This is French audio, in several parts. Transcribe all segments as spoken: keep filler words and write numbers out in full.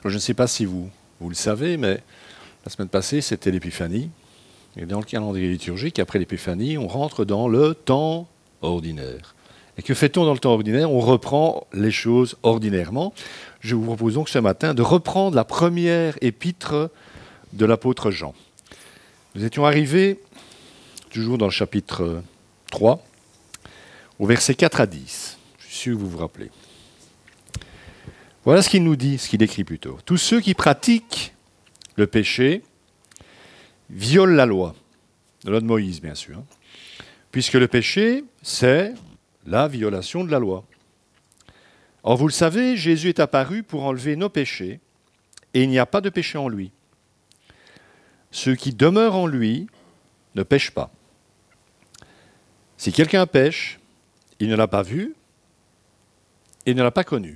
Alors, je ne sais pas si vous, vous le savez, mais la semaine passée, c'était l'Épiphanie. Et dans le calendrier liturgique, après l'Épiphanie, on rentre dans le temps ordinaire. Et que fait-on dans le temps ordinaire? On reprend les choses ordinairement. Je vous propose donc ce matin de reprendre la première épître de l'apôtre Jean. Nous étions arrivés, toujours dans le chapitre trois, au verset quatre à dix. Je suis sûr que vous vous rappelez. Voilà ce qu'il nous dit, ce qu'il écrit plutôt. Tous ceux qui pratiquent le péché violent la loi, la loi de Moïse bien sûr, hein, puisque le péché, c'est la violation de la loi. Or vous le savez, Jésus est apparu pour enlever nos péchés, et il n'y a pas de péché en lui. Ceux qui demeurent en lui ne pêchent pas. Si quelqu'un pêche, il ne l'a pas vu et ne l'a pas connu.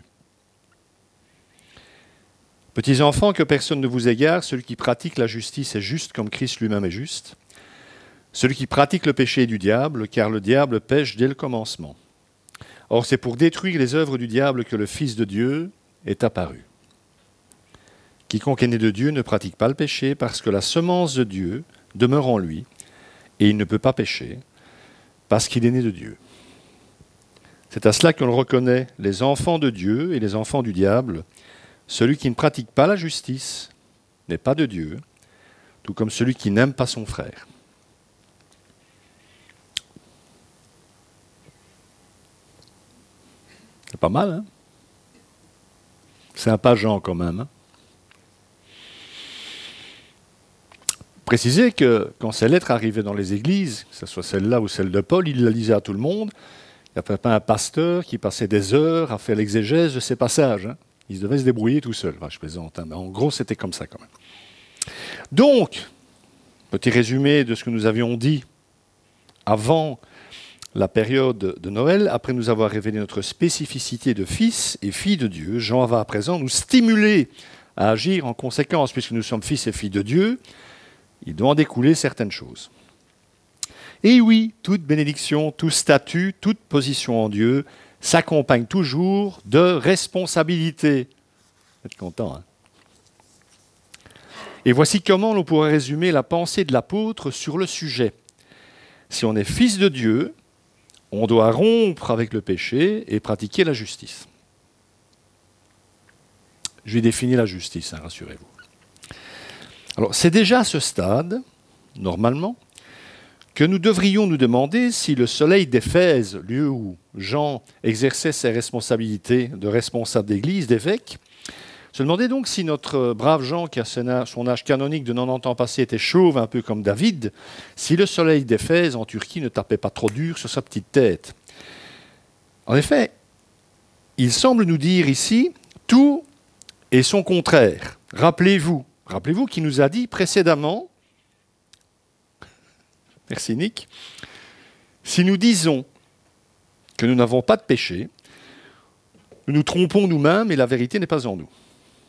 Petits enfants, que personne ne vous égare, celui qui pratique la justice est juste comme Christ lui-même est juste. Celui qui pratique le péché est du diable, car le diable pêche dès le commencement. Or, c'est pour détruire les œuvres du diable que le Fils de Dieu est apparu. Quiconque est né de Dieu ne pratique pas le péché, parce que la semence de Dieu demeure en lui, et il ne peut pas pécher, parce qu'il est né de Dieu. C'est à cela qu'on le reconnaît, les enfants de Dieu et les enfants du diable. Celui qui ne pratique pas la justice n'est pas de Dieu, tout comme celui qui n'aime pas son frère. C'est pas mal, hein? C'est un pas Jean quand même. Hein? Précisez que quand ces lettres arrivaient dans les églises, que ce soit celle-là ou celle de Paul, il la lisait à tout le monde. Il n'y avait pas un pasteur qui passait des heures à faire l'exégèse de ces passages. Hein? Il devait se débrouiller tout seul. Enfin, je plaisante, hein, mais en gros, c'était comme ça quand même. Donc, petit résumé de ce que nous avions dit avant la période de Noël, après nous avoir révélé notre spécificité de fils et filles de Dieu, Jean va à présent nous stimuler à agir en conséquence, puisque nous sommes fils et filles de Dieu. Il doit en découler certaines choses. Et oui, toute bénédiction, tout statut, toute position en Dieu s'accompagne toujours de responsabilité. Vous êtes content, hein? Et voici comment l'on pourrait résumer la pensée de l'apôtre sur le sujet. Si on est fils de Dieu, on doit rompre avec le péché et pratiquer la justice. Je vais définir la justice, hein, rassurez-vous. Alors, c'est déjà à ce stade, normalement, que nous devrions nous demander si le soleil d'Éphèse, lieu où Jean exerçait ses responsabilités de responsable d'église, d'évêque, se demandait donc si notre brave Jean, qui a son âge canonique de quatre-vingt-dix ans passé, était chauve, un peu comme David, si le soleil d'Éphèse en Turquie ne tapait pas trop dur sur sa petite tête. En effet, il semble nous dire ici tout et son contraire. Rappelez-vous, rappelez-vous qu'il nous a dit précédemment, merci Nick, si nous disons que nous n'avons pas de péché, nous nous trompons nous-mêmes et la vérité n'est pas en nous.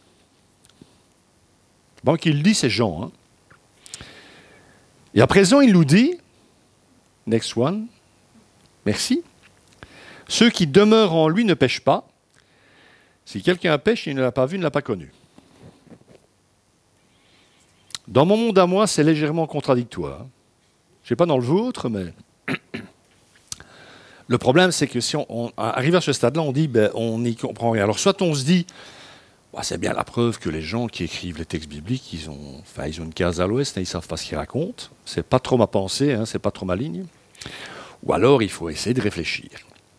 Bon, qu'il dit, c'est Jean. Hein. Et à présent, il nous dit, next one, merci, ceux qui demeurent en lui ne pêchent pas. Si quelqu'un pêche, il ne l'a pas vu, il ne l'a pas connu. Dans mon monde à moi, c'est légèrement contradictoire. Je ne sais pas dans le vôtre, mais le problème, c'est que si on, on arrive à ce stade-là, on dit, ben, on n'y comprend rien. Alors, soit on se dit, bah, c'est bien la preuve que les gens qui écrivent les textes bibliques, ils ont, enfin, ils ont une case à l'ouest, hein, ils ne savent pas ce qu'ils racontent. C'est pas trop ma pensée, hein, c'est pas trop ma ligne. Ou alors, il faut essayer de réfléchir.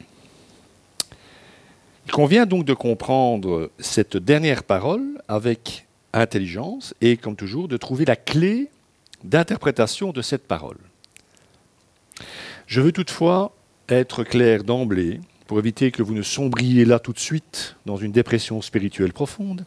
Il convient donc de comprendre cette dernière parole avec intelligence et, comme toujours, de trouver la clé d'interprétation de cette parole. Je veux toutefois être clair d'emblée, pour éviter que vous ne sombriez là tout de suite dans une dépression spirituelle profonde.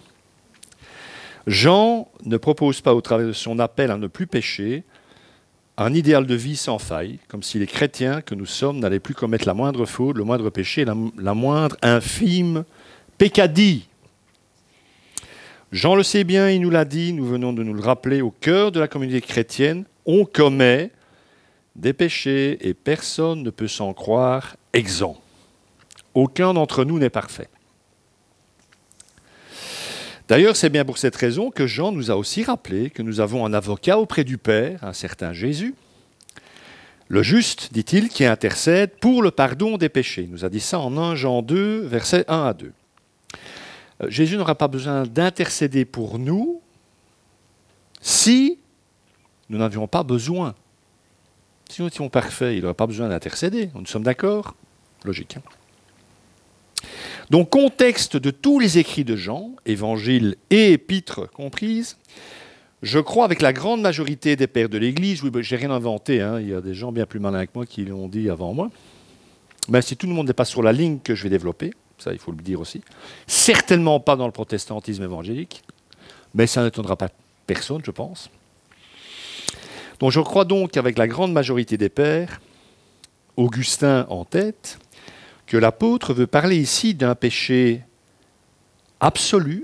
Jean ne propose pas, au travers de son appel à ne plus pécher, un idéal de vie sans faille, comme si les chrétiens que nous sommes n'allaient plus commettre la moindre faute, le moindre péché, la, la moindre infime peccadille. Jean le sait bien, il nous l'a dit, nous venons de nous le rappeler, au cœur de la communauté chrétienne, on commet des péchés et personne ne peut s'en croire exempt. Aucun d'entre nous n'est parfait. D'ailleurs, c'est bien pour cette raison que Jean nous a aussi rappelé que nous avons un avocat auprès du Père, un certain Jésus, le juste, dit-il, qui intercède pour le pardon des péchés. Il nous a dit ça en un Jean deux, versets un à deux. Euh, Jésus n'aura pas besoin d'intercéder pour nous si nous n'avions pas besoin. Si nous étions parfaits, il n'aurait pas besoin d'intercéder. Nous sommes d'accord ? Logique. Hein ? Donc, contexte de tous les écrits de Jean, évangiles et épîtres comprises, je crois avec la grande majorité des pères de l'Église, oui, ben, je n'ai rien inventé, hein, il y a des gens bien plus malins que moi qui l'ont dit avant moi, mais si tout le monde n'est pas sur la ligne que je vais développer, ça il faut le dire aussi, certainement pas dans le protestantisme évangélique, mais ça n'étonnera pas personne, je pense. Donc je crois donc qu'avec la grande majorité des pères, Augustin en tête, que l'apôtre veut parler ici d'un péché absolu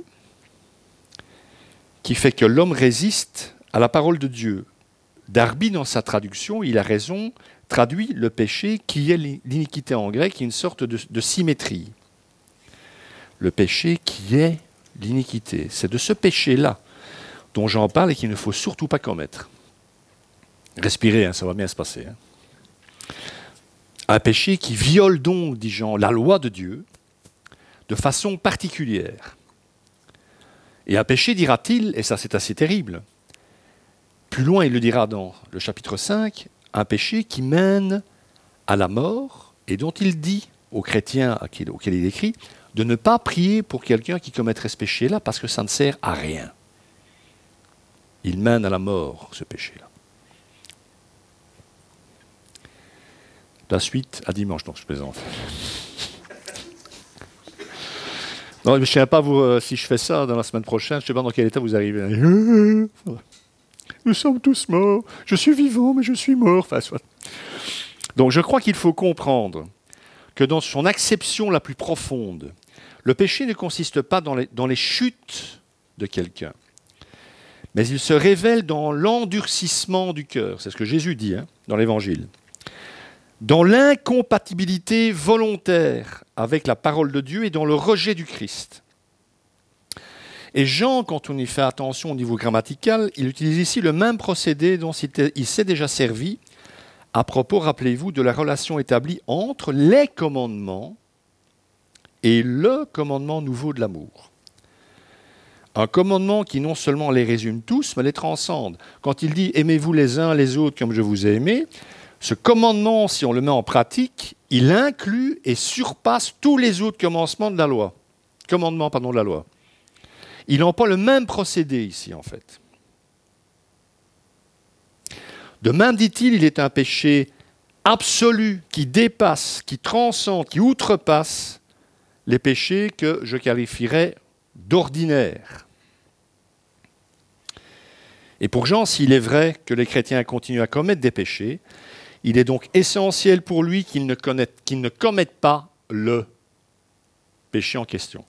qui fait que l'homme résiste à la parole de Dieu. Darby, dans sa traduction, il a raison, traduit le péché qui est l'iniquité en grec, qui est une sorte de, de symétrie. Le péché qui est l'iniquité. C'est de ce péché-là dont j'en parle et qu'il ne faut surtout pas commettre. Respirez, hein, ça va bien se passer. Hein. Un péché qui viole donc, dit Jean, la loi de Dieu de façon particulière. Et un péché, dira-t-il, et ça c'est assez terrible, plus loin il le dira dans le chapitre cinq, un péché qui mène à la mort et dont il dit aux chrétiens auxquels il écrit de ne pas prier pour quelqu'un qui commettrait ce péché-là parce que ça ne sert à rien. Il mène à la mort, ce péché-là. La suite à dimanche, donc je plaisante. Non, je ne sais pas vous, euh, si je fais ça dans la semaine prochaine, je ne sais pas dans quel état vous arrivez. Nous sommes tous morts. Je suis vivant, mais je suis mort. Enfin, soit. Donc je crois qu'il faut comprendre que dans son acception la plus profonde, le péché ne consiste pas dans les, dans les chutes de quelqu'un, mais il se révèle dans l'endurcissement du cœur. C'est ce que Jésus dit hein, dans l'Évangile. Dans l'incompatibilité volontaire avec la parole de Dieu et dans le rejet du Christ. Et Jean, quand on y fait attention au niveau grammatical, il utilise ici le même procédé dont il s'est déjà servi à propos, rappelez-vous, de la relation établie entre les commandements et le commandement nouveau de l'amour. Un commandement qui non seulement les résume tous, mais les transcende. Quand il dit « aimez-vous les uns les autres comme je vous ai aimés », ce commandement, si on le met en pratique, il inclut et surpasse tous les autres commandements de la loi. Commandements, pardon, de la loi. Il emploie le même procédé ici, en fait. De même, dit-il, il est un péché absolu qui dépasse, qui transcende, qui outrepasse les péchés que je qualifierais d'ordinaires. Et pour Jean, s'il est vrai que les chrétiens continuent à commettre des péchés, il est donc essentiel pour lui qu'ils ne, qu'ils ne commettent pas le péché en question.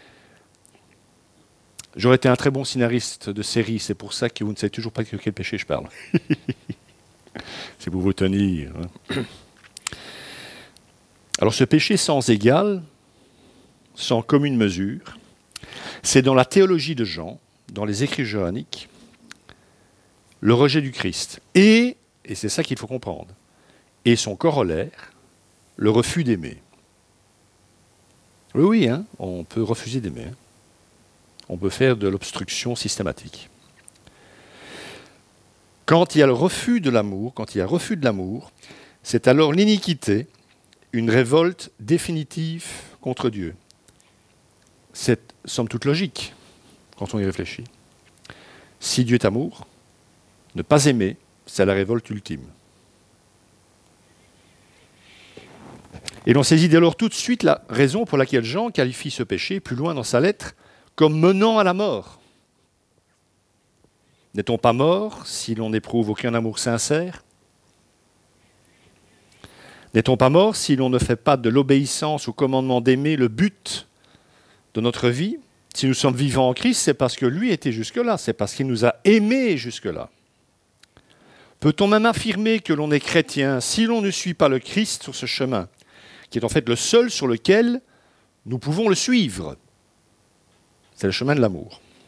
J'aurais été un très bon scénariste de série, c'est pour ça que vous ne savez toujours pas de quel péché je parle. C'est pour vous tenir. Hein. Alors ce péché sans égal, sans commune mesure, c'est dans la théologie de Jean, dans les écrits johanniques, le rejet du Christ. Et, et c'est ça qu'il faut comprendre, et son corollaire, le refus d'aimer. Oui, oui, hein, on peut refuser d'aimer. Hein. On peut faire de l'obstruction systématique. Quand il y a le refus de l'amour, quand il y a refus de l'amour, c'est alors l'iniquité, une révolte définitive contre Dieu. C'est somme toute logique, quand on y réfléchit. Si Dieu est amour, ne pas aimer, c'est la révolte ultime. Et l'on saisit dès lors tout de suite la raison pour laquelle Jean qualifie ce péché, plus loin dans sa lettre, comme menant à la mort. N'est-on pas mort si l'on n'éprouve aucun amour sincère ? N'est-on pas mort si l'on ne fait pas de l'obéissance au commandement d'aimer le but de notre vie ? Si nous sommes vivants en Christ, c'est parce que lui était jusque-là, c'est parce qu'il nous a aimés jusque-là. Peut-on même affirmer que l'on est chrétien si l'on ne suit pas le Christ sur ce chemin, qui est en fait le seul sur lequel nous pouvons le suivre ? C'est le chemin de l'amour.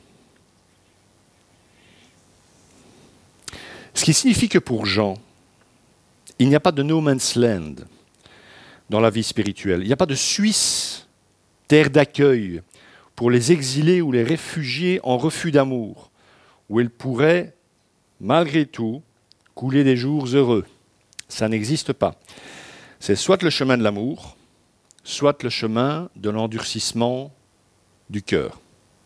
Ce qui signifie que pour Jean, il n'y a pas de no man's land dans la vie spirituelle. Il n'y a pas de Suisse, terre d'accueil, pour les exilés ou les réfugiés en refus d'amour, où ils pourraient, malgré tout, couler des jours heureux. Ça n'existe pas. C'est soit le chemin de l'amour, soit le chemin de l'endurcissement du cœur.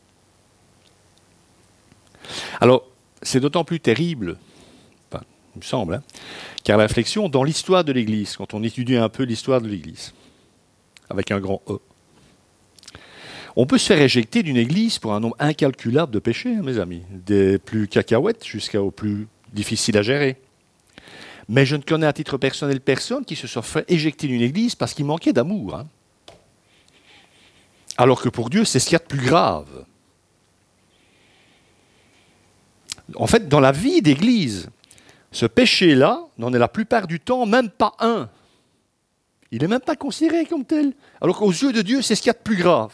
Alors, c'est d'autant plus terrible, enfin, il me semble, hein, car la réflexion, dans l'histoire de l'Église, quand on étudie un peu l'histoire de l'Église, avec un grand E, on peut se faire éjecter d'une Église pour un nombre incalculable de péchés, hein, mes amis, des plus cacahuètes jusqu'aux plus difficiles à gérer. Mais je ne connais à titre personnel personne qui se soit fait éjecter d'une Église parce qu'il manquait d'amour. Hein. Alors que pour Dieu, c'est ce qu'il y a de plus grave. En fait, dans la vie d'Église, ce péché-là n'en est la plupart du temps même pas un. Il n'est même pas considéré comme tel. Alors qu'aux yeux de Dieu, c'est ce qu'il y a de plus grave.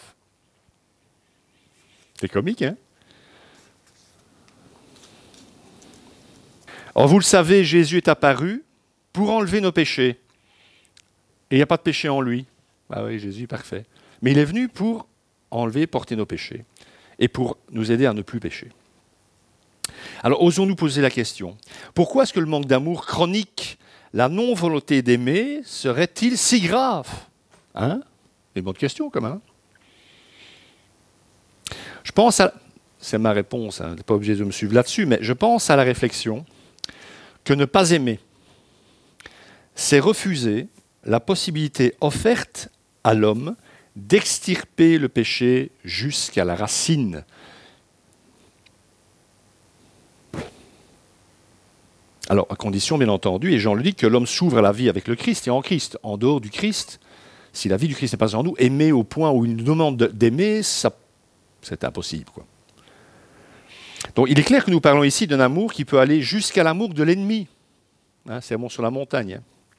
C'est comique, hein? Or, vous le savez, Jésus est apparu pour enlever nos péchés. Et il n'y a pas de péché en lui. Ah oui, Jésus est parfait. Mais il est venu pour enlever, porter nos péchés. Et pour nous aider à ne plus pécher. Alors, osons-nous poser la question. Pourquoi est-ce que le manque d'amour chronique, la non-volonté d'aimer, serait-il si grave? Hein? C'est une bonne question, quand même. Je pense à... C'est ma réponse, hein, vous n'êtes pas obligé de me suivre là-dessus, mais je pense à la réflexion que ne pas aimer, c'est refuser la possibilité offerte à l'homme d'extirper le péché jusqu'à la racine. Alors, à condition, bien entendu, et Jean le dit, que l'homme s'ouvre à la vie avec le Christ et en Christ. En dehors du Christ, si la vie du Christ n'est pas en nous, aimer au point où il nous demande d'aimer, ça, c'est impossible, quoi. Donc, il est clair que nous parlons ici d'un amour qui peut aller jusqu'à l'amour de l'ennemi. Hein, c'est l'amour sur la montagne. Hein.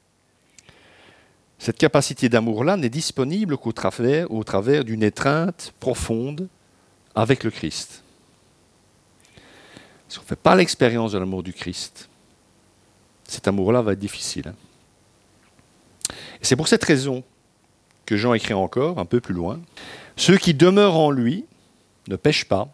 Cette capacité d'amour-là n'est disponible qu'au travers, au travers d'une étreinte profonde avec le Christ. Si on ne fait pas l'expérience de l'amour du Christ, cet amour-là va être difficile. Hein. Et c'est pour cette raison que Jean écrit encore, un peu plus loin, « Ceux qui demeurent en lui ne pêchent pas.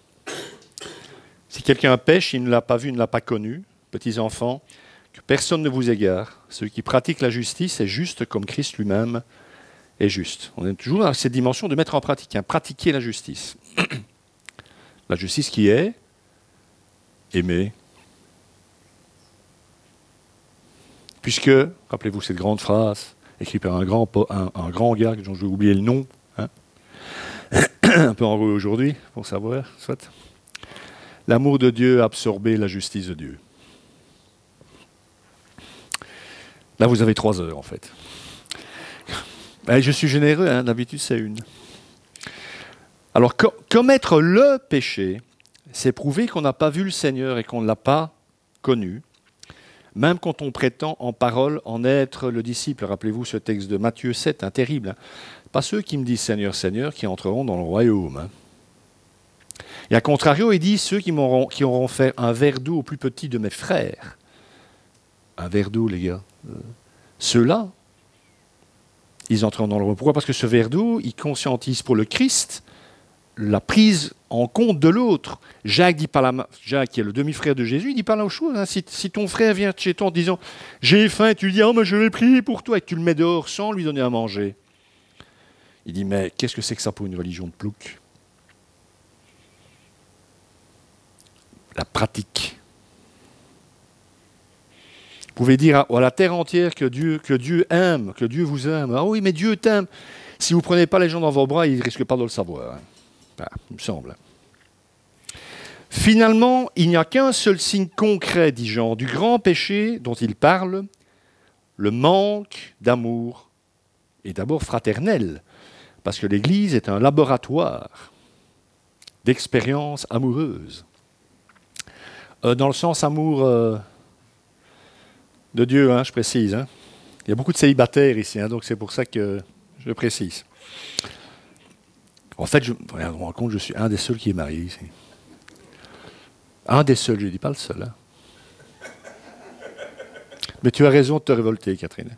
Si quelqu'un pêche, il ne l'a pas vu, il ne l'a pas connu. Petits enfants, que personne ne vous égare. Celui qui pratique la justice est juste comme Christ lui-même est juste. » On est toujours dans cette dimension de mettre en pratique, hein, pratiquer la justice. La justice qui est aimer. Puisque, rappelez-vous cette grande phrase, écrite par un grand, un, un grand gars dont je vais oublier le nom, hein, un peu enroué aujourd'hui, pour savoir, soit. L'amour de Dieu a absorbé la justice de Dieu. Là, vous avez trois heures, en fait. Ben, je suis généreux, hein, d'habitude, c'est une. Alors, co- commettre le péché, c'est prouver qu'on n'a pas vu le Seigneur et qu'on ne l'a pas connu, même quand on prétend en parole en être le disciple. Rappelez-vous ce texte de Matthieu sept, hein, terrible. Hein. Pas ceux qui me disent Seigneur, Seigneur, qui entreront dans le royaume. Hein. Et à contrario, il dit ceux qui, m'auront, qui auront fait un verre d'eau au plus petit de mes frères. Un verre d'eau, les gars. Euh, ceux-là, ils entreront dans le royaume. Pourquoi? Parce que ce verre d'eau, il conscientise pour le Christ la prise en compte de l'autre. Jacques dit pas la, Jacques, qui est le demi-frère de Jésus, il dit pas la chose. Hein. Si, si ton frère vient chez toi en disant « j'ai faim », tu lui dis « oh, mais je vais prier pour toi » et que tu le mets dehors sans lui donner à manger. Il dit « mais qu'est-ce que c'est que ça pour une religion de plouc ?» La pratique. Vous pouvez dire à, à la terre entière que Dieu, que Dieu aime, que Dieu vous aime. Ah oui, mais Dieu t'aime. Si vous ne prenez pas les gens dans vos bras, ils ne risquent pas de le savoir. Hein. Ah, il me semble. Finalement, il n'y a qu'un seul signe concret, dit Jean, du grand péché dont il parle, le manque d'amour, et d'abord fraternel, parce que l'Église est un laboratoire d'expériences amoureuses. Euh, dans le sens amour euh, de Dieu, hein, je précise. Hein. Il y a beaucoup de célibataires ici, hein, donc c'est pour ça que je précise. En fait, je me rends compte, je suis un des seuls qui est marié ici. Un des seuls, je ne dis pas le seul. Hein. Mais tu as raison de te révolter, Catherine.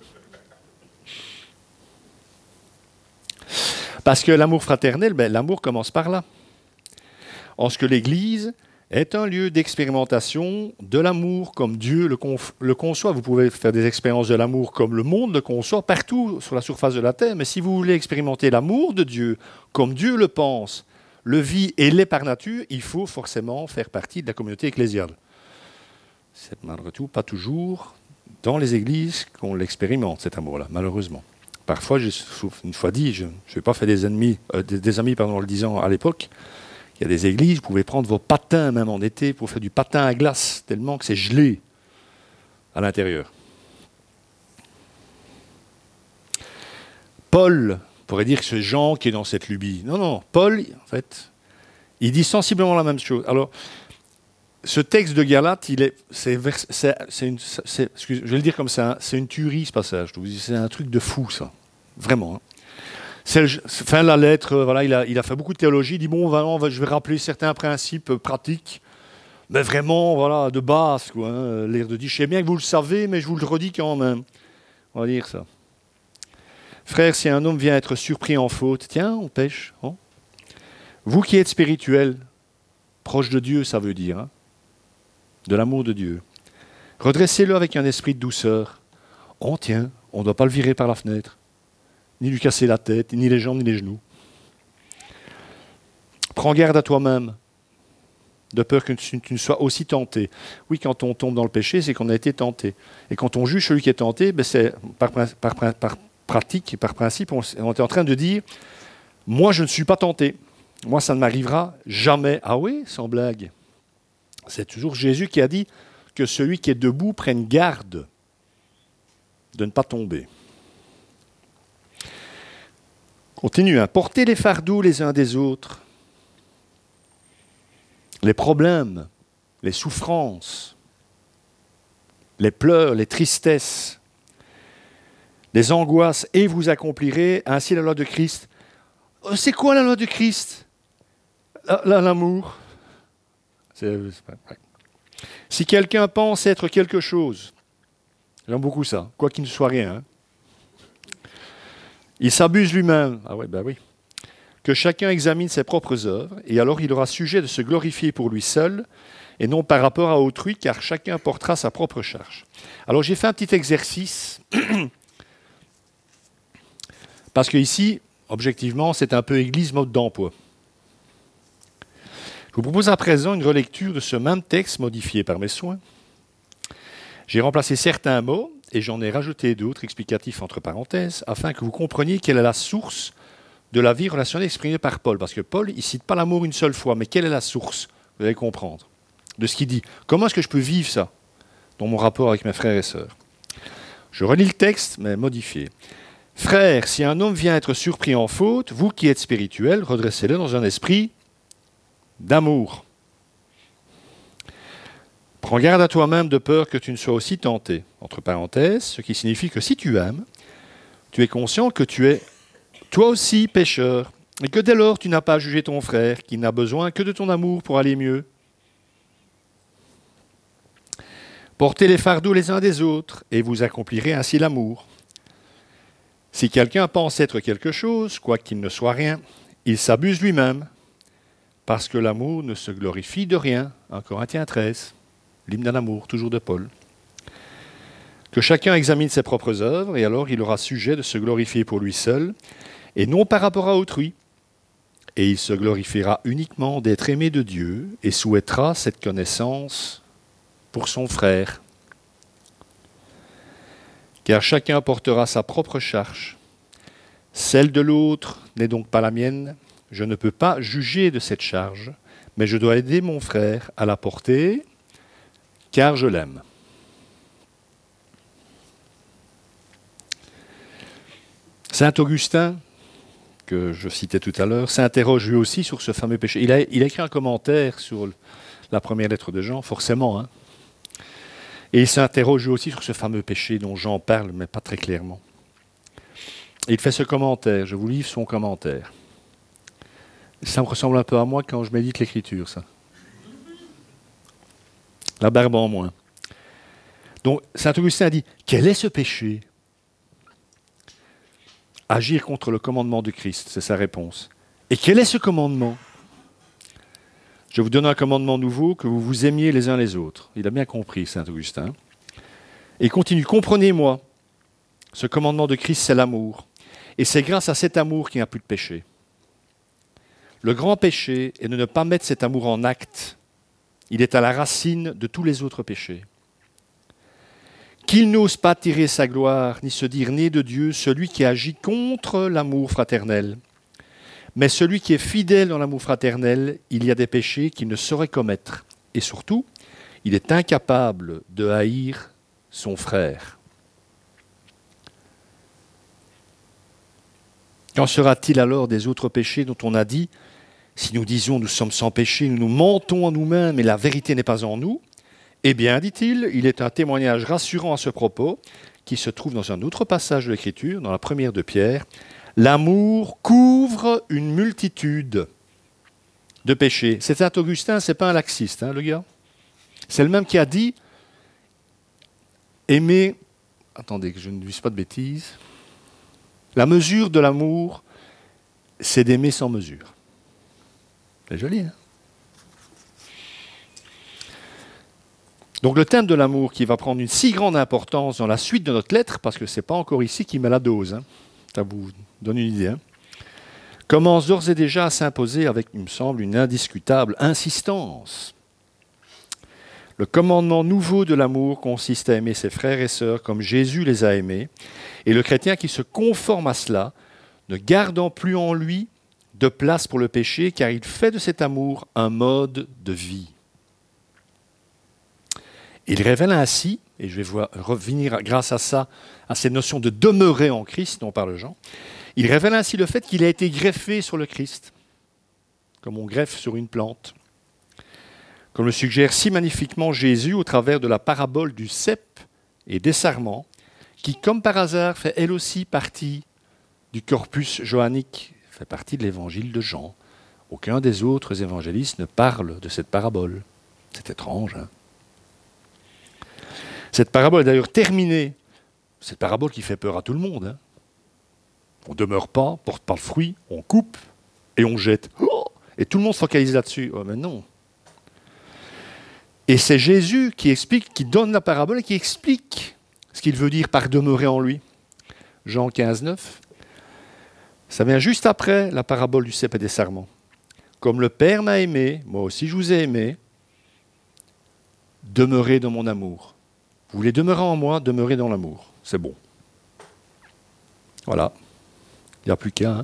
Parce que l'amour fraternel, ben, l'amour commence par là. En ce que l'Église est un lieu d'expérimentation de l'amour comme Dieu le, conf- le conçoit. Vous pouvez faire des expériences de l'amour comme le monde le conçoit partout sur la surface de la terre, mais si vous voulez expérimenter l'amour de Dieu comme Dieu le pense, le vit et l'est par nature, il faut forcément faire partie de la communauté ecclésiale. C'est malgré tout pas toujours dans les églises qu'on l'expérimente, cet amour-là, malheureusement. Parfois, j'ai une fois dit, je ne vais pas faire des ennemis, euh, des, des amis pardon, en le disant à l'époque, il y a des églises, vous pouvez prendre vos patins même en été pour faire du patin à glace, tellement que c'est gelé à l'intérieur. Paul pourrait dire que c'est Jean qui est dans cette lubie. Non, non, Paul, en fait, il dit sensiblement la même chose. Alors, ce texte de Galates, il est, c'est, c'est, c'est une, c'est, excusez, je vais le dire comme ça, hein, c'est une tuerie ce passage. C'est un truc de fou, ça. Vraiment. Hein. C'est le, fin de la lettre, voilà, il a, il a fait beaucoup de théologie. Il dit bon, voilà, on va, je vais rappeler certains principes pratiques, mais vraiment, voilà, de base, quoi. Hein, l'air de dire, je sais bien que vous le savez, mais je vous le redis quand même. On va dire ça. Frère, si un homme vient être surpris en faute, tiens, on pêche. Hein. Vous qui êtes spirituel, proche de Dieu, ça veut dire, hein, de l'amour de Dieu. Redressez-le avec un esprit de douceur. Oh tiens, on ne doit pas le virer par la fenêtre, ni lui casser la tête, ni les jambes, ni les genoux. Prends garde à toi-même, de peur que tu, tu ne sois aussi tenté. Oui, quand on tombe dans le péché, c'est qu'on a été tenté. Et quand on juge celui qui est tenté, ben c'est par, par, par, par pratique, par principe, on, on est en train de dire « Moi, je ne suis pas tenté. Moi, ça ne m'arrivera jamais. » Ah oui, sans blague. C'est toujours Jésus qui a dit que celui qui est debout prenne garde de ne pas tomber. Continue, hein. Portez les fardeaux les uns des autres, les problèmes, les souffrances, les pleurs, les tristesses, les angoisses, et vous accomplirez ainsi la loi de Christ. C'est quoi la loi de Christ ? L'amour. C'est, c'est pas, ouais. Si quelqu'un pense être quelque chose, j'aime beaucoup ça, quoi qu'il ne soit rien, hein, il s'abuse lui-même. Ah ouais, ben oui. Que chacun examine ses propres œuvres, et alors il aura sujet de se glorifier pour lui seul, et non par rapport à autrui, car chacun portera sa propre charge. Alors j'ai fait un petit exercice, parce que ici, objectivement, c'est un peu église mode d'emploi. Je vous propose à présent une relecture de ce même texte modifié par mes soins. J'ai remplacé certains mots et j'en ai rajouté d'autres explicatifs entre parenthèses afin que vous compreniez quelle est la source de la vie relationnelle exprimée par Paul. Parce que Paul, il ne cite pas l'amour une seule fois, mais quelle est la source ? Vous allez comprendre de ce qu'il dit. Comment est-ce que je peux vivre ça dans mon rapport avec mes frères et sœurs ? Je relis le texte, mais modifié. Frères, si un homme vient être surpris en faute, vous qui êtes spirituels, redressez-le dans un esprit d'amour. Prends garde à toi-même de peur que tu ne sois aussi tenté. Entre parenthèses, ce qui signifie que si tu aimes, tu es conscient que tu es toi aussi pécheur et que dès lors tu n'as pas jugé ton frère qui n'a besoin que de ton amour pour aller mieux. Portez les fardeaux les uns des autres et vous accomplirez ainsi l'amour. Si quelqu'un pense être quelque chose, quoiqu'il ne soit rien, il s'abuse lui-même. Parce que l'amour ne se glorifie de rien. un Corinthiens treize, l'hymne à l'amour, toujours de Paul. Que chacun examine ses propres œuvres, et alors il aura sujet de se glorifier pour lui seul, et non par rapport à autrui. Et il se glorifiera uniquement d'être aimé de Dieu, et souhaitera cette connaissance pour son frère. Car chacun portera sa propre charge. Celle de l'autre n'est donc pas la mienne. Je ne peux pas juger de cette charge, mais je dois aider mon frère à la porter, car je l'aime. Saint Augustin, que je citais tout à l'heure, s'interroge lui aussi sur ce fameux péché. Il a, il a écrit un commentaire sur la première lettre de Jean, forcément, hein, et il s'interroge lui aussi sur ce fameux péché dont Jean parle, mais pas très clairement. Et il fait ce commentaire, je vous livre son commentaire. Ça me ressemble un peu à moi quand je médite l'écriture, ça. La barbe en moins. Donc, saint Augustin a dit, quel est ce péché ? Agir contre le commandement de Christ, c'est sa réponse. Et quel est ce commandement ? Je vous donne un commandement nouveau, que vous vous aimiez les uns les autres. Il a bien compris, saint Augustin. Et il continue, comprenez-moi, ce commandement de Christ, c'est l'amour. Et c'est grâce à cet amour qu'il n'y a plus de péché. Le grand péché est de ne pas mettre cet amour en acte. Il est à la racine de tous les autres péchés. Qu'il n'ose pas tirer sa gloire, ni se dire né de Dieu, celui qui agit contre l'amour fraternel. Mais celui qui est fidèle dans l'amour fraternel, il y a des péchés qu'il ne saurait commettre. Et surtout, il est incapable de haïr son frère. Qu'en sera-t-il alors des autres péchés dont on a dit, si nous disions nous sommes sans péché, nous nous mentons en nous-mêmes et la vérité n'est pas en nous ? Eh bien, dit-il, il est un témoignage rassurant à ce propos, qui se trouve dans un autre passage de l'Écriture, dans la première de Pierre. L'amour couvre une multitude de péchés. C'est saint Augustin, ce n'est pas un laxiste, hein, le gars. C'est le même qui a dit, aimer, attendez que je ne dise pas de bêtises, la mesure de l'amour, c'est d'aimer sans mesure. C'est joli, hein ? Donc le thème de l'amour qui va prendre une si grande importance dans la suite de notre lettre, parce que ce n'est pas encore ici qu'il met la dose, hein, ça vous donne une idée, hein, commence d'ores et déjà à s'imposer avec, il me semble, une indiscutable insistance. Le commandement nouveau de l'amour consiste à aimer ses frères et sœurs comme Jésus les a aimés, et le chrétien qui se conforme à cela, ne gardant plus en lui de place pour le péché, car il fait de cet amour un mode de vie. Il révèle ainsi, et je vais voir, revenir grâce à ça, à cette notion de demeurer en Christ dont parle Jean, il révèle ainsi le fait qu'il a été greffé sur le Christ, comme on greffe sur une plante, comme le suggère si magnifiquement Jésus au travers de la parabole du cep et des sarments, qui, comme par hasard, fait elle aussi partie du corpus johannique, fait partie de l'évangile de Jean. Aucun des autres évangélistes ne parle de cette parabole. C'est étrange, hein ? Cette parabole est d'ailleurs terminée. Cette parabole qui fait peur à tout le monde. Hein. On ne demeure pas, on ne porte pas le fruit, on coupe et on jette. Oh, et tout le monde se focalise là-dessus. Oh, mais non. Et c'est Jésus qui explique, qui donne la parabole et qui explique ce qu'il veut dire par demeurer en lui. Jean quinze, neuf. Ça vient juste après la parabole du cep et des sarments. Comme le Père m'a aimé, moi aussi je vous ai aimé, demeurez dans mon amour. Vous voulez demeurer en moi, demeurez dans l'amour. C'est bon. Voilà. Il n'y a plus qu'un. Hein.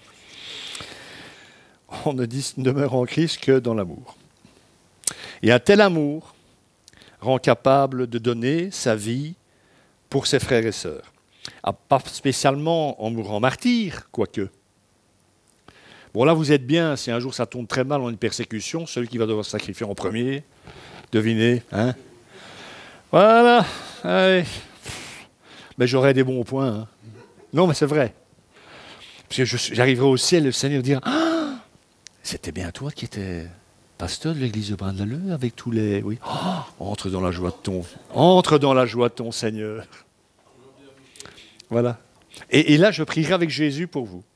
On ne dit ne demeure en Christ que dans l'amour. Et un tel amour rend capable de donner sa vie pour ses frères et sœurs. Ah, pas spécialement en mourant martyr, quoique. Bon, là, vous êtes bien, si un jour ça tourne très mal en une persécution, celui qui va devoir se sacrifier en premier, devinez, hein ? Voilà, allez. Mais j'aurai des bons points. Hein. Non, mais c'est vrai. Parce que je, j'arriverai au ciel, le Seigneur dira ah, c'était bien toi qui étais pasteur de l'église de Braine-l'Alleud avec tous les. Oui. Oh, entre dans la joie de ton. Entre dans la joie de ton Seigneur. Voilà. Et, et là, je prierai avec Jésus pour vous.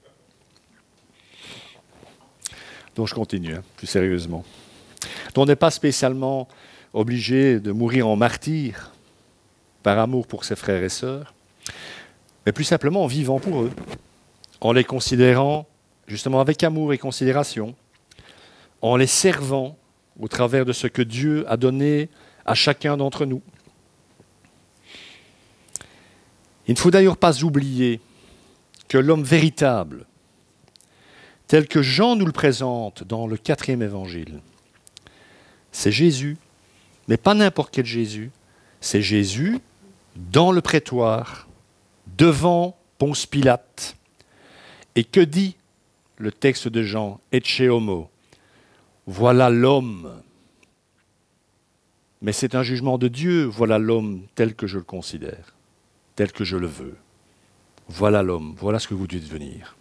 Donc je continue, hein, plus sérieusement. Donc on n'est pas spécialement obligé de mourir en martyr par amour pour ses frères et sœurs, mais plus simplement en vivant pour eux, en les considérant justement avec amour et considération, en les servant au travers de ce que Dieu a donné à chacun d'entre nous. Il ne faut d'ailleurs pas oublier que l'homme véritable, tel que Jean nous le présente dans le quatrième évangile, c'est Jésus, mais pas n'importe quel Jésus, c'est Jésus dans le prétoire, devant Ponce Pilate. Et que dit le texte de Jean ? Ecce homo. Voilà l'homme. Mais c'est un jugement de Dieu, voilà l'homme tel que je le considère, tel que je le veux. Voilà l'homme, voilà ce que vous devez devenir.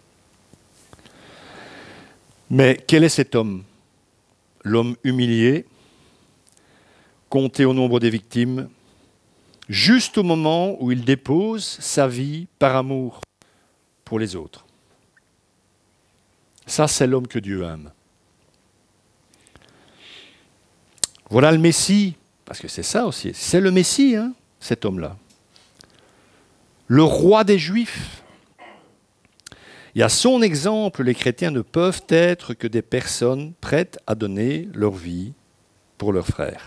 Mais quel est cet homme ? L'homme humilié, compté au nombre des victimes, juste au moment où il dépose sa vie par amour pour les autres. Ça, c'est l'homme que Dieu aime. Voilà le Messie, parce que c'est ça aussi, c'est le Messie, hein, cet homme-là. Le roi des Juifs. Et à son exemple, les chrétiens ne peuvent être que des personnes prêtes à donner leur vie pour leurs frères.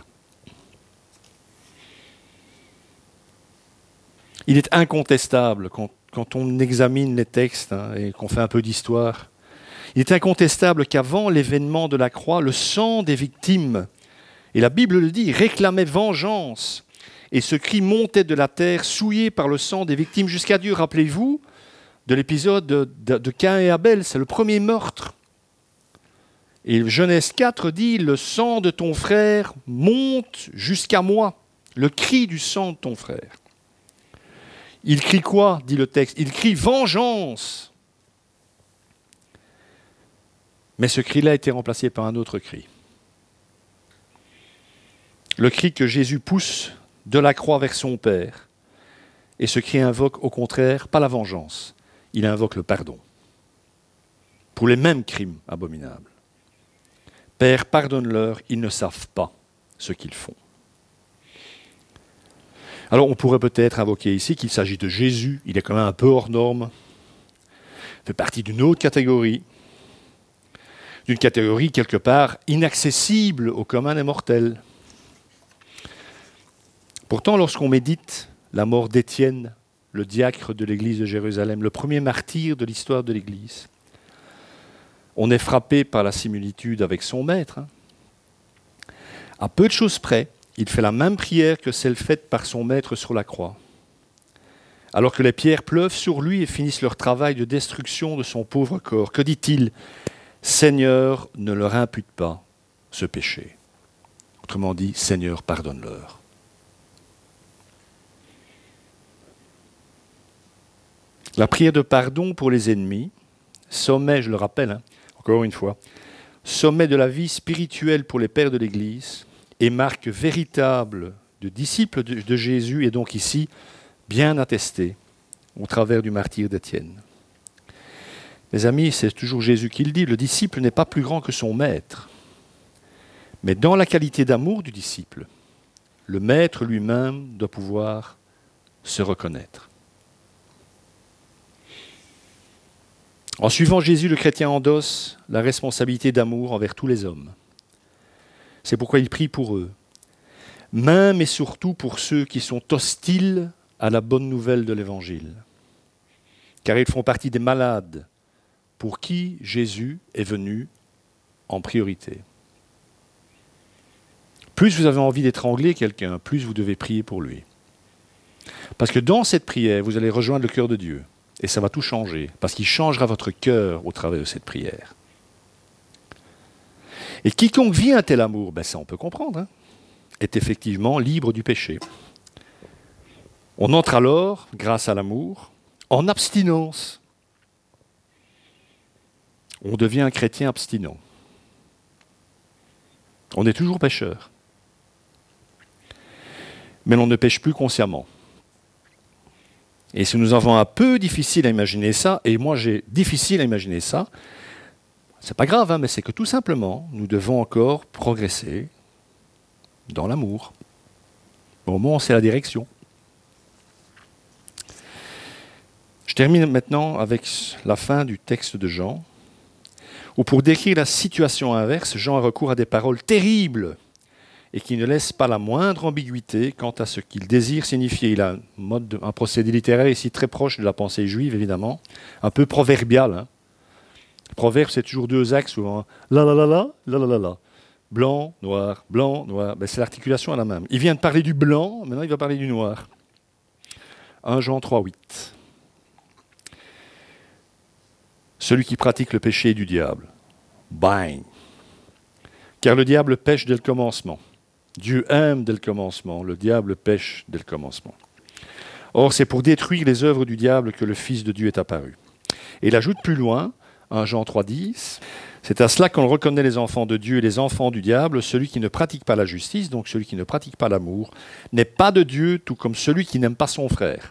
Il est incontestable, quand, quand on examine les textes hein, et qu'on fait un peu d'histoire, il est incontestable qu'avant l'événement de la croix, le sang des victimes, et la Bible le dit, réclamait vengeance. Et ce cri montait de la terre, souillé par le sang des victimes jusqu'à Dieu. Rappelez-vous de l'épisode de, de, de Caïn et Abel, c'est le premier meurtre. Et Genèse quatre dit, le sang de ton frère monte jusqu'à moi. Le cri du sang de ton frère. Il crie quoi, dit le texte? Il crie vengeance. Mais ce cri-là a été remplacé par un autre cri. Le cri que Jésus pousse de la croix vers son Père. Et ce cri invoque au contraire pas la vengeance, il invoque le pardon. Pour les mêmes crimes abominables. Père, pardonne-leur, ils ne savent pas ce qu'ils font. Alors on pourrait peut-être invoquer ici qu'il s'agit de Jésus, il est quand même un peu hors norme, fait partie d'une autre catégorie, d'une catégorie quelque part inaccessible au commun des mortels. Pourtant, lorsqu'on médite la mort d'Étienne, le diacre de l'église de Jérusalem, le premier martyr de l'histoire de l'église, on est frappé par la similitude avec son maître. Hein. À peu de choses près, il fait la même prière que celle faite par son maître sur la croix. Alors que les pierres pleuvent sur lui et finissent leur travail de destruction de son pauvre corps, que dit-il ? Seigneur, ne leur impute pas ce péché. Autrement dit, Seigneur, pardonne-leur. La prière de pardon pour les ennemis, sommet, je le rappelle, hein, encore une fois, sommet de la vie spirituelle pour les pères de l'Église et marque véritable de disciples de, de Jésus, et donc ici, bien attesté au travers du martyre d'Étienne. Mes amis, c'est toujours Jésus qui le dit, le disciple n'est pas plus grand que son maître. Mais dans la qualité d'amour du disciple, le maître lui-même doit pouvoir se reconnaître. En suivant Jésus, le chrétien endosse la responsabilité d'amour envers tous les hommes. C'est pourquoi il prie pour eux, même et surtout pour ceux qui sont hostiles à la bonne nouvelle de l'Évangile, car ils font partie des malades pour qui Jésus est venu en priorité. Plus vous avez envie d'étrangler quelqu'un, plus vous devez prier pour lui. Parce que dans cette prière, vous allez rejoindre le cœur de Dieu. Et ça va tout changer, parce qu'il changera votre cœur au travers de cette prière. Et quiconque vit un tel amour, ben ça on peut comprendre, hein, est effectivement libre du péché. On entre alors, grâce à l'amour, en abstinence. On devient un chrétien abstinent. On est toujours pécheur. Mais on ne pêche plus consciemment. Et si nous avons un peu difficile à imaginer ça, et moi j'ai difficile à imaginer ça, c'est pas grave, hein, mais c'est que tout simplement, nous devons encore progresser dans l'amour. Au moins, on sait la direction. Je termine maintenant avec la fin du texte de Jean, où pour décrire la situation inverse, Jean a recours à des paroles terribles et qui ne laissent pas la moindre ambiguïté quant à ce qu'il désire signifier. Il a un, mode de, un procédé littéraire ici très proche de la pensée juive, évidemment, un peu proverbial. Hein. Proverbe, c'est toujours deux axes, souvent. Hein. La la la la, la la la la. Blanc, noir, blanc, noir. Ben, c'est l'articulation à la même. Il vient de parler du blanc, maintenant il va parler du noir. premier Jean trois, huit. Celui qui pratique le péché est du diable. Bang. Car le diable pêche dès le commencement. Dieu aime dès le commencement, le diable pêche dès le commencement. Or, c'est pour détruire les œuvres du diable que le Fils de Dieu est apparu. Et il ajoute plus loin, un Jean trois dix. C'est à cela qu'on reconnaît les enfants de Dieu et les enfants du diable. Celui qui ne pratique pas la justice, donc celui qui ne pratique pas l'amour, n'est pas de Dieu, tout comme celui qui n'aime pas son frère.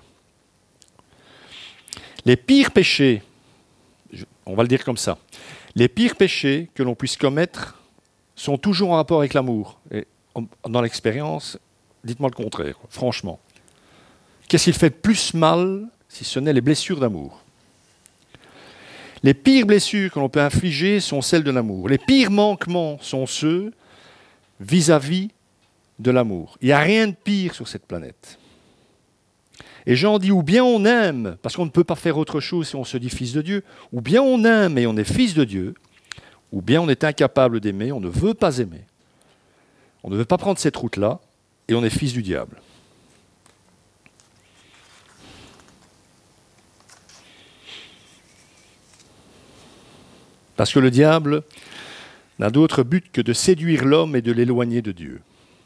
Les pires péchés, on va le dire comme ça, les pires péchés que l'on puisse commettre sont toujours en rapport avec l'amour. Et dans l'expérience, dites-moi le contraire, quoi, franchement. Qu'est-ce qui fait le plus mal si ce n'est les blessures d'amour? Les pires blessures que l'on peut infliger sont celles de l'amour. Les pires manquements sont ceux vis-à-vis de l'amour. Il n'y a rien de pire sur cette planète. Et Jean dit, ou bien on aime, parce qu'on ne peut pas faire autre chose si on se dit fils de Dieu, ou bien on aime et on est fils de Dieu, ou bien on est incapable d'aimer, on ne veut pas aimer. On ne veut pas prendre cette route-là, et on est fils du diable. Parce que le diable n'a d'autre but que de séduire l'homme et de l'éloigner de Dieu.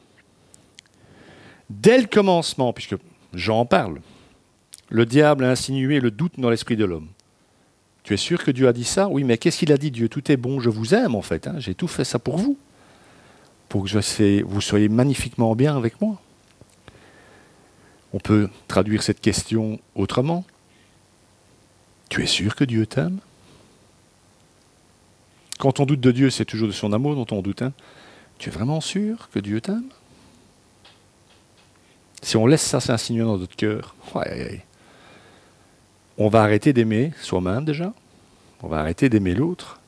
Dès le commencement, puisque Jean en parle, le diable a insinué le doute dans l'esprit de l'homme. Tu es sûr que Dieu a dit ça? Oui, mais qu'est-ce qu'il a dit, Dieu? Tout est bon, je vous aime en fait, hein. J'ai tout fait ça pour vous, pour que je sais, vous soyez magnifiquement bien avec moi. On peut traduire cette question autrement. Tu es sûr que Dieu t'aime? Quand on doute de Dieu, c'est toujours de son amour dont on doute. Hein. Tu es vraiment sûr que Dieu t'aime? Si on laisse ça s'insinuer dans notre cœur, ouais, ouais, ouais. On va arrêter d'aimer soi-même déjà, on va arrêter d'aimer l'autre,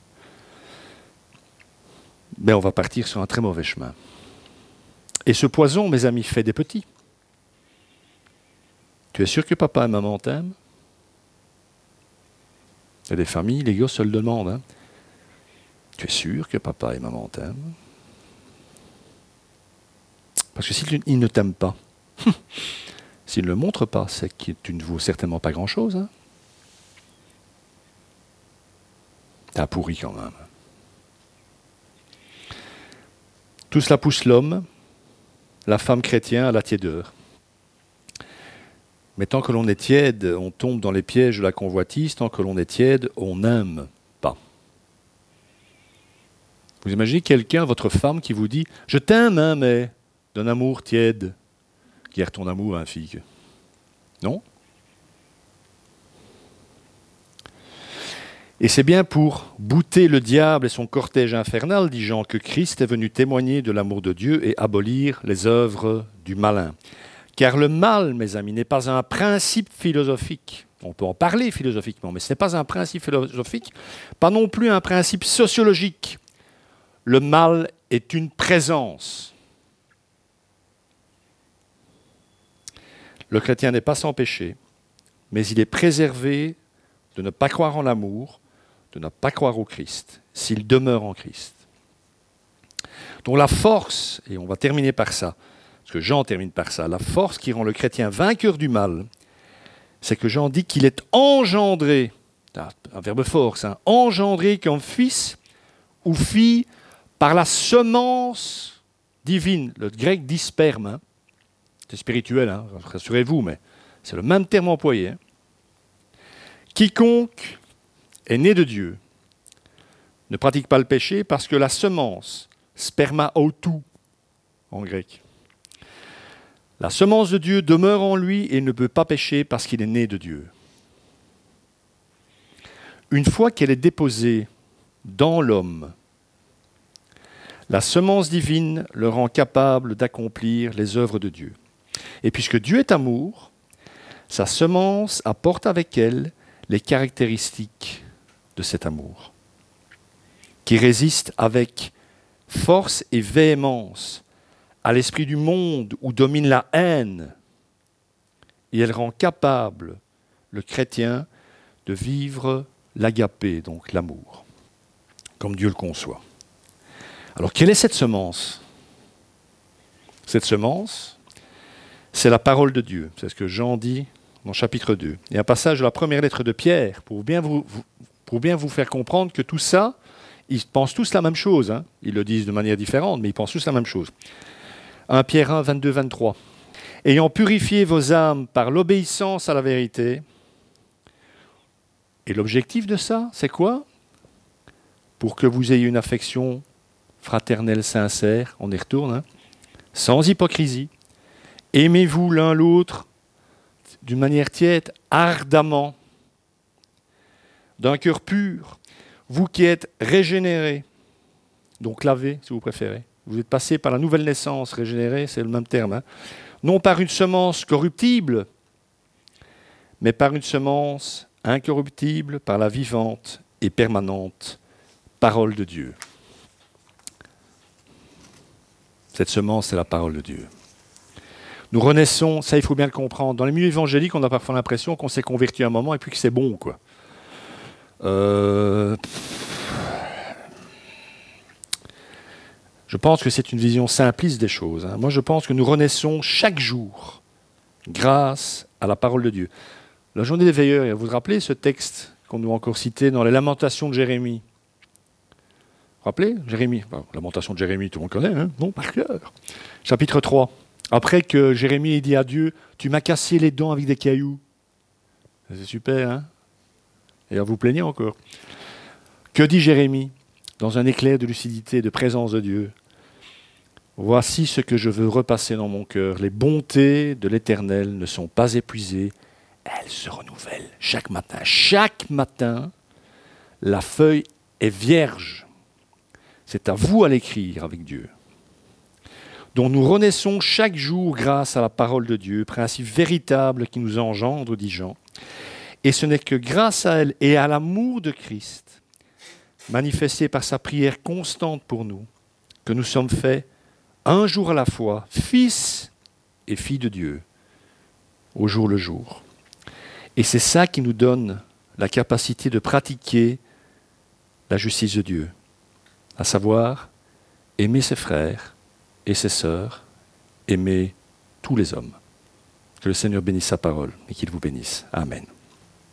mais on va partir sur un très mauvais chemin. Et ce poison, mes amis, fait des petits. Tu es sûr que papa et maman t'aiment? Il y a des familles, les gosses se le demandent. Hein. Tu es sûr que papa et maman t'aiment? Parce que s'ils ne t'aiment pas, s'ils ne le montrent pas, c'est que tu ne vaux certainement pas grand-chose. Hein. T'as pourri quand même. Tout cela pousse l'homme, la femme chrétienne à la tiédeur. Mais tant que l'on est tiède, on tombe dans les pièges de la convoitise. Tant que l'on est tiède, on n'aime pas. Vous imaginez quelqu'un, votre femme, qui vous dit « Je t'aime, hein, mais d'un amour tiède. » Guère ton amour, hein, fille. Non? Et c'est bien pour bouter le diable et son cortège infernal, dit Jean, que Christ est venu témoigner de l'amour de Dieu et abolir les œuvres du malin. Car le mal, mes amis, n'est pas un principe philosophique. On peut en parler philosophiquement, mais ce n'est pas un principe philosophique, pas non plus un principe sociologique. Le mal est une présence. Le chrétien n'est pas sans péché, mais il est préservé de ne pas croire en l'amour, de ne pas croire au Christ, s'il demeure en Christ. Donc la force, et on va terminer par ça, parce que Jean termine par ça, la force qui rend le chrétien vainqueur du mal, c'est que Jean dit qu'il est engendré, un verbe fort, c'est un engendré comme fils ou fille par la semence divine. Le grec dit sperme, hein. C'est spirituel, hein, rassurez-vous, mais c'est le même terme employé. Hein. Quiconque est né de Dieu ne pratique pas le péché parce que la semence, sperma autou en grec, la semence de Dieu demeure en lui et ne peut pas pécher parce qu'il est né de Dieu. Une fois qu'elle est déposée dans l'homme, la semence divine le rend capable d'accomplir les œuvres de Dieu. Et puisque Dieu est amour, sa semence apporte avec elle les caractéristiques de cet amour, qui résiste avec force et véhémence à l'esprit du monde où domine la haine, et elle rend capable le chrétien de vivre l'agapé, donc l'amour, comme Dieu le conçoit. Alors, quelle est cette semence? Cette semence, c'est la parole de Dieu. C'est ce que Jean dit dans chapitre deux. Il y a un passage de la première lettre de Pierre pour bien vous, pour bien vous faire comprendre que tout ça, ils pensent tous la même chose. Hein. Ils le disent de manière différente, mais ils pensent tous la même chose. un Pierre un, vingt-deux vingt-trois. Ayant purifié vos âmes par l'obéissance à la vérité. Et l'objectif de ça, c'est quoi? pour que vous ayez une affection fraternelle sincère, on y retourne, hein, sans hypocrisie. Aimez-vous l'un l'autre d'une manière tiède, ardemment, d'un cœur pur, vous qui êtes régénérés, donc lavés, si vous préférez. Vous êtes passés par la nouvelle naissance, régénéré, c'est le même terme, hein, non par une semence corruptible, mais par une semence incorruptible, par la vivante et permanente parole de Dieu. Cette semence, c'est la parole de Dieu. Nous renaissons, ça il faut bien le comprendre. Dans les milieux évangéliques, on a parfois l'impression qu'on s'est converti à un moment et puis que c'est bon, quoi. Euh... Je pense que c'est une vision simpliste des choses. Hein. Moi, je pense que nous renaissons chaque jour grâce à la parole de Dieu. La journée des veilleurs, vous vous rappelez ce texte qu'on doit encore citer dans les Lamentations de Jérémie? Vous vous rappelez Jérémie, enfin, Lamentation de Jérémie, tout le monde connaît, hein, non, par cœur. Chapitre trois. Après que Jérémie ait dit à Dieu, « Tu m'as cassé les dents avec des cailloux. » C'est super, hein? Et à vous plaignez encore. Que dit Jérémie dans un éclair de lucidité et de présence de Dieu? « Voici ce que je veux repasser dans mon cœur. Les bontés de l'Éternel ne sont pas épuisées. Elles se renouvellent chaque matin. » Chaque matin, la feuille est vierge. C'est à vous à l'écrire avec Dieu. Dont nous renaissons chaque jour grâce à la parole de Dieu, principe véritable qui nous engendre, dit Jean. Et ce n'est que grâce à elle et à l'amour de Christ, manifesté par sa prière constante pour nous, que nous sommes faits un jour à la fois, fils et filles de Dieu, au jour le jour. Et c'est ça qui nous donne la capacité de pratiquer la justice de Dieu, à savoir aimer ses frères et ses sœurs, aimer tous les hommes. Que le Seigneur bénisse sa parole et qu'il vous bénisse. Amen.